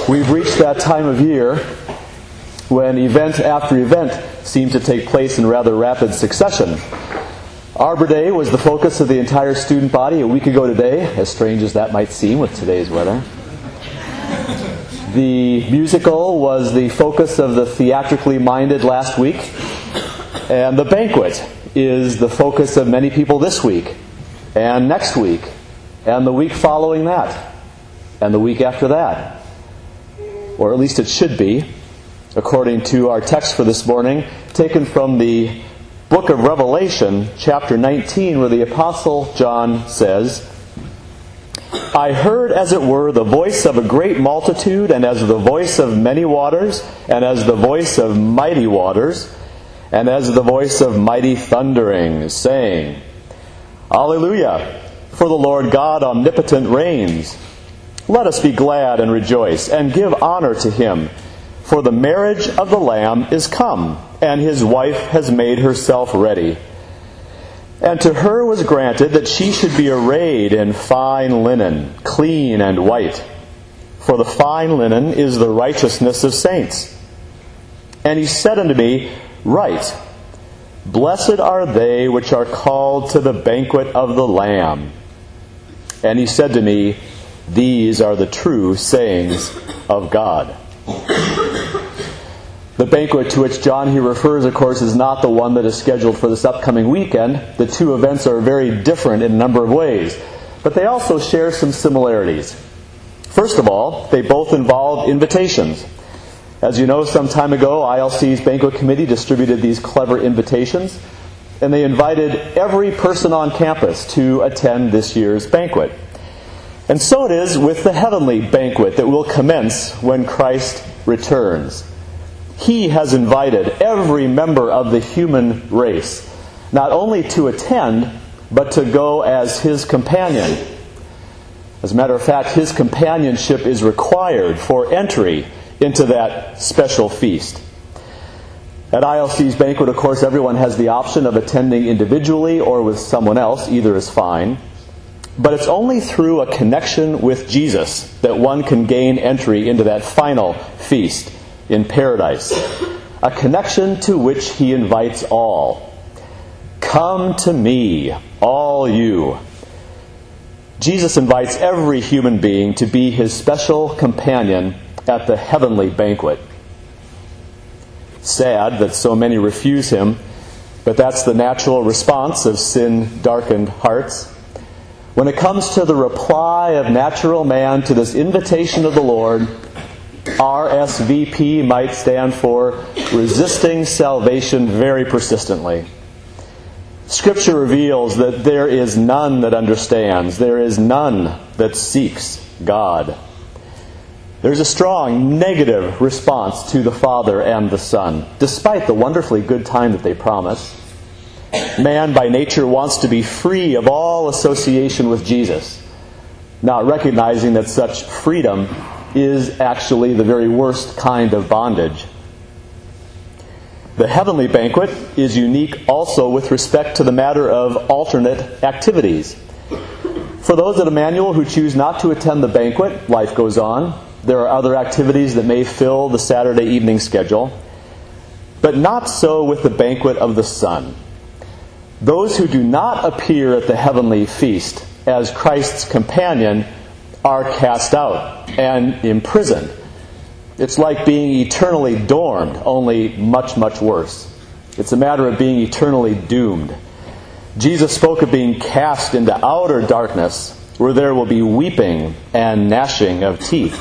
We've reached that time of year when event after event seems to take place in rather rapid succession. Arbor Day was the focus of the entire student body a week ago today, as strange as that might seem with today's weather. The musical was the focus of the theatrically minded last week, and the banquet is the focus of many people this week, and next week, and the week following that, and the week after that. Or at least it should be, according to our text for this morning, taken from the book of Revelation, chapter 19, where the Apostle John says, "I heard, as it were, the voice of a great multitude, and as the voice of many waters, and as the voice of mighty waters, and as the voice of mighty thundering, saying, Alleluia, for the Lord God omnipotent reigns. Let us be glad and rejoice, and give honor to Him. For the marriage of the Lamb is come, and His wife has made herself ready. And to her was granted that she should be arrayed in fine linen, clean and white. For the fine linen is the righteousness of saints. And He said unto me, Write, Blessed are they which are called to the banquet of the Lamb. And He said to me, These are the true sayings of God." The banquet to which John here refers, of course, is not the one that is scheduled for this upcoming weekend. The two events are very different in a number of ways, but they also share some similarities. First of all, they both involve invitations. As you know, some time ago, ILC's banquet committee distributed these clever invitations, and they invited every person on campus to attend this year's banquet. And so it is with the heavenly banquet that will commence when Christ returns. He has invited every member of the human race, not only to attend, but to go as His companion. As a matter of fact, His companionship is required for entry into that special feast. At ILC's banquet, of course, everyone has the option of attending individually or with someone else. Either is fine. But it's only through a connection with Jesus that one can gain entry into that final feast in paradise. A connection to which He invites all. Come to me, all you. Jesus invites every human being to be His special companion at the heavenly banquet. Sad that so many refuse Him, but that's the natural response of sin-darkened hearts. When it comes to the reply of natural man to this invitation of the Lord, RSVP might stand for resisting salvation very persistently. Scripture reveals that there is none that understands. There is none that seeks God. There's a strong negative response to the Father and the Son, despite the wonderfully good time that they promise. Man by nature wants to be free of all association with Jesus, not recognizing that such freedom is actually the very worst kind of bondage. The heavenly banquet is unique also with respect to the matter of alternate activities. For those at Emmanuel who choose not to attend the banquet, life goes on. There are other activities that may fill the Saturday evening schedule, but not so with the banquet of the Son. Those who do not appear at the heavenly feast as Christ's companion are cast out and imprisoned. It's like being eternally dormed, only much, much worse. It's a matter of being eternally doomed. Jesus spoke of being cast into outer darkness, where there will be weeping and gnashing of teeth.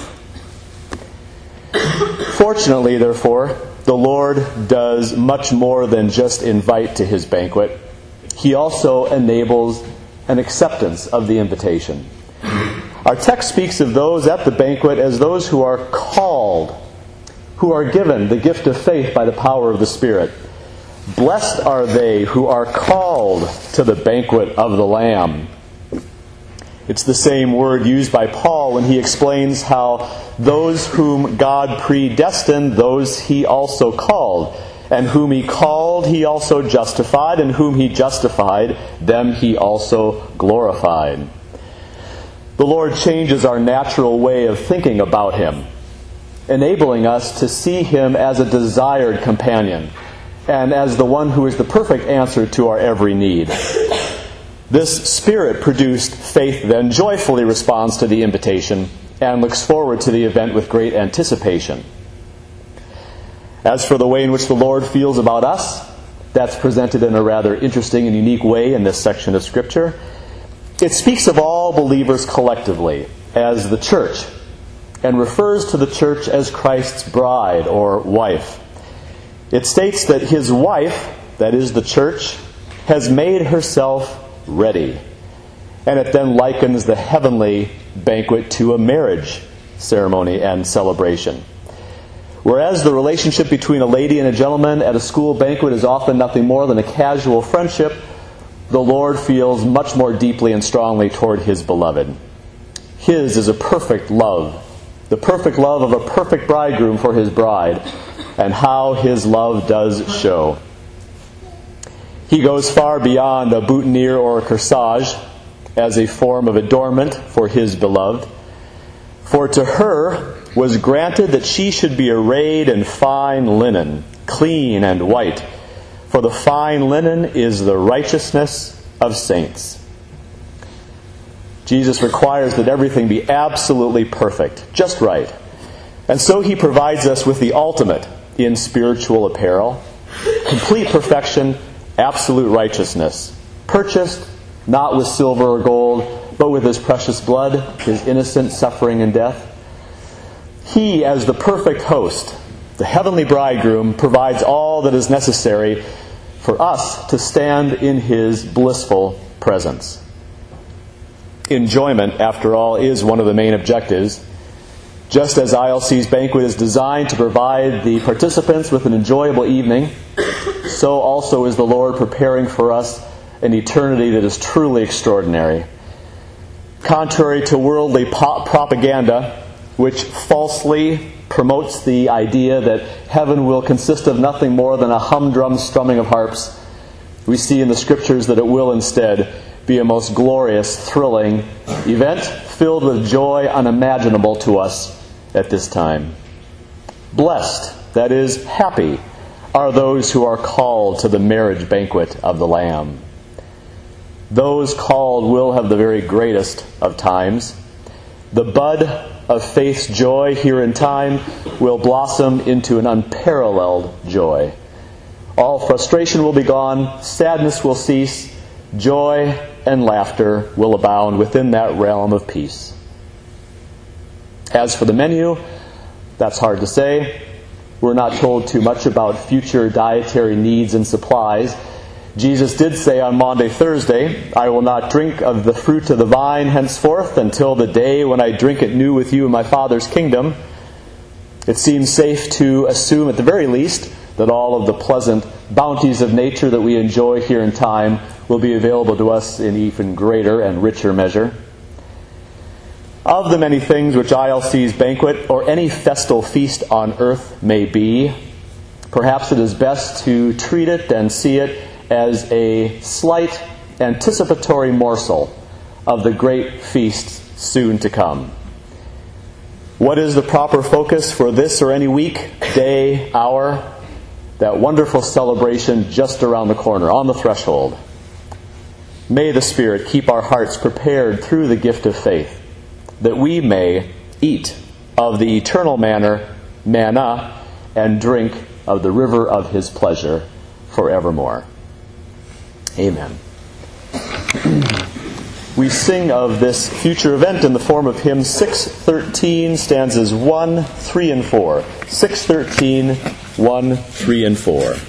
Fortunately, therefore, the Lord does much more than just invite to His banquet. He also enables an acceptance of the invitation. Our text speaks of those at the banquet as those who are called, who are given the gift of faith by the power of the Spirit. Blessed are they who are called to the banquet of the Lamb. It's the same word used by Paul when he explains how those whom God predestined, those He also called. And whom He called, He also justified. And whom He justified, them He also glorified. The Lord changes our natural way of thinking about Him. enabling us to see him as a desired companion and as the one who is the perfect answer to our every need. This Spirit-produced faith then joyfully responds to the invitation and looks forward to the event with great anticipation. As for the way in which the Lord feels about us, that's presented in a rather interesting and unique way in this section of Scripture. It speaks of all believers collectively as the church, and refers to the church as Christ's bride or wife. It states that his wife, that is the church, has made herself ready. And it then likens the heavenly banquet to a marriage ceremony and celebration. Whereas the relationship between a lady and a gentleman at a school banquet is often nothing more than a casual friendship, the Lord feels much more deeply and strongly toward his beloved. His is a perfect love, the perfect love of a perfect bridegroom for his bride, and how his love does show. He goes far beyond a boutonniere or a corsage as a form of adornment for his beloved. For to her was granted that she should be arrayed in fine linen, clean and white. For the fine linen is the righteousness of saints. Jesus requires that everything be absolutely perfect, just right. And so he provides us with the ultimate in spiritual apparel, complete perfection, absolute righteousness, purchased not with silver or gold, but with his precious blood, his innocent suffering and death. He, as the perfect host, the heavenly bridegroom, provides all that is necessary for us to stand in his blissful presence. Enjoyment, after all, is one of the main objectives. Just as ILC's banquet is designed to provide the participants with an enjoyable evening, so also is the Lord preparing for us an eternity that is truly extraordinary. Contrary to worldly propaganda, which falsely promotes the idea that heaven will consist of nothing more than a humdrum strumming of harps, we see in the Scriptures that it will instead be a most glorious, thrilling event filled with joy unimaginable to us at this time. Blessed, that is, happy, are those who are called to the marriage banquet of the Lamb. Those called will have the very greatest of times. The bud of faith's joy here in time will blossom into an unparalleled joy. All frustration will be gone, sadness will cease, joy and laughter will abound within that realm of peace. As for the menu, that's hard to say. We're not told too much about future dietary needs and supplies. Jesus did say on Maundy Thursday, "I will not drink of the fruit of the vine henceforth until the day when I drink it new with you in my Father's kingdom." It seems safe to assume at the very least that all of the pleasant bounties of nature that we enjoy here in time will be available to us in even greater and richer measure. Of the many things which ILC's banquet or any festal feast on earth may be, perhaps it is best to treat it and see it as a slight anticipatory morsel of the great feast soon to come. What is the proper focus for this or any week, day, hour? That wonderful celebration just around the corner, on the threshold. May the Spirit keep our hearts prepared through the gift of faith, that we may eat of the eternal manna, and drink of the river of his pleasure forevermore. Amen. We sing of this future event in the form of hymn 613, stanzas 1, 3, and 4. 613, 1, 3, and 4.